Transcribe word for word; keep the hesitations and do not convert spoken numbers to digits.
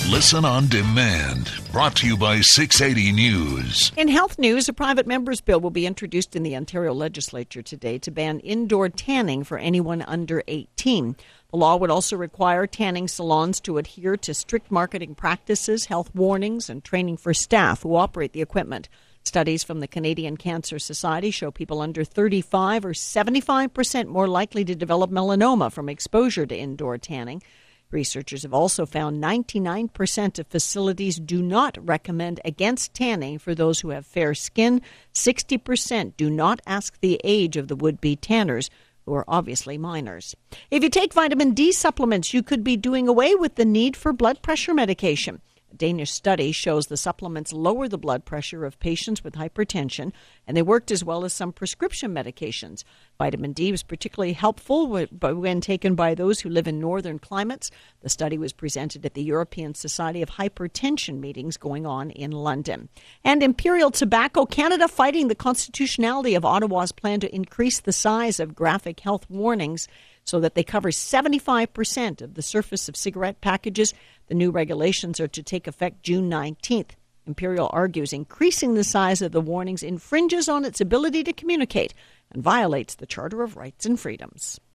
Listen on demand. Brought to you by six eighty News. In health news, a private member's bill will be introduced in the Ontario legislature today to ban indoor tanning for anyone under eighteen. The law would also require tanning salons to adhere to strict marketing practices, health warnings, and training for staff who operate the equipment. Studies from the Canadian Cancer Society show people under thirty-five are seventy-five percent more likely to develop melanoma from exposure to indoor tanning. Researchers have also found ninety-nine percent of facilities do not recommend against tanning for those who have fair skin. sixty percent do not ask the age of the would-be tanners, who are obviously minors. If you take vitamin D supplements, you could be doing away with the need for blood pressure medication. A Danish study shows the supplements lower the blood pressure of patients with hypertension, and they worked as well as some prescription medications. Vitamin D was particularly helpful when taken by those who live in northern climates. The study was presented at the European Society of Hypertension meetings going on in London. And Imperial Tobacco Canada fighting the constitutionality of Ottawa's plan to increase the size of graphic health warnings so that they cover seventy-five percent of the surface of cigarette packages. The new regulations are to take effect June nineteenth. Imperial argues increasing the size of the warnings infringes on its ability to communicate and violates the Charter of Rights and Freedoms.